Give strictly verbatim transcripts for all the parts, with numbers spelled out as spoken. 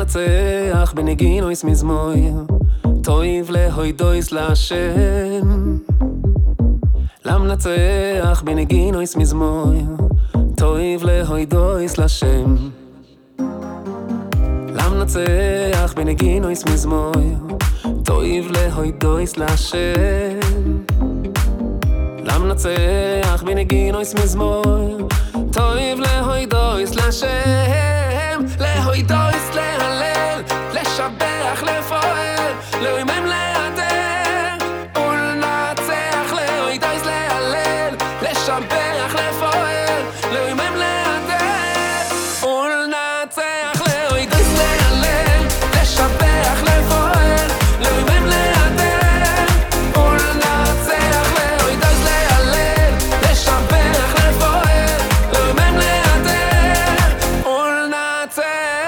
למנצח בנגינויס מזמור, טויב להוידויס להשם. למנצח בנגינויס מזמור, טויב להוידויס להשם. למנצח בנגינויס מזמור, טויב להוידויס להשם. למנצח בנגינויס מזמור, טויב להוידויס להשם. להוידויס להלל, לשבח לפועל, לאוימם להדר ולנצח. להוידויס להלל, לשבח לפועל, לאוימם להדר ולנצח. להוידויס להלל, לשבח לפועל, לאוימם להדר ולנצח. להוידויס להלל, לשבח לפועל, לאוימם להדר ולנצח.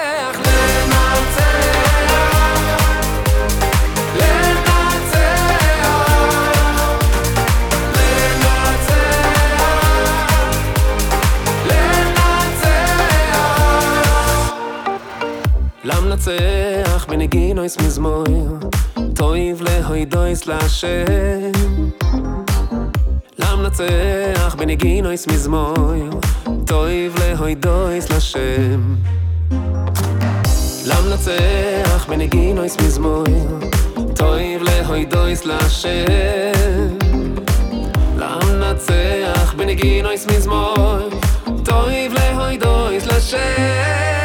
למנצח בנגינויס מזמור, טויב להוידויס להשם. למנצח בנגינויס מזמור, טויב להוידויס להשם. למנצח בנגינויס מזמור, טויב להוידויס להשם. למנצח בנגינויס מזמור, טויב להוידויס להשם.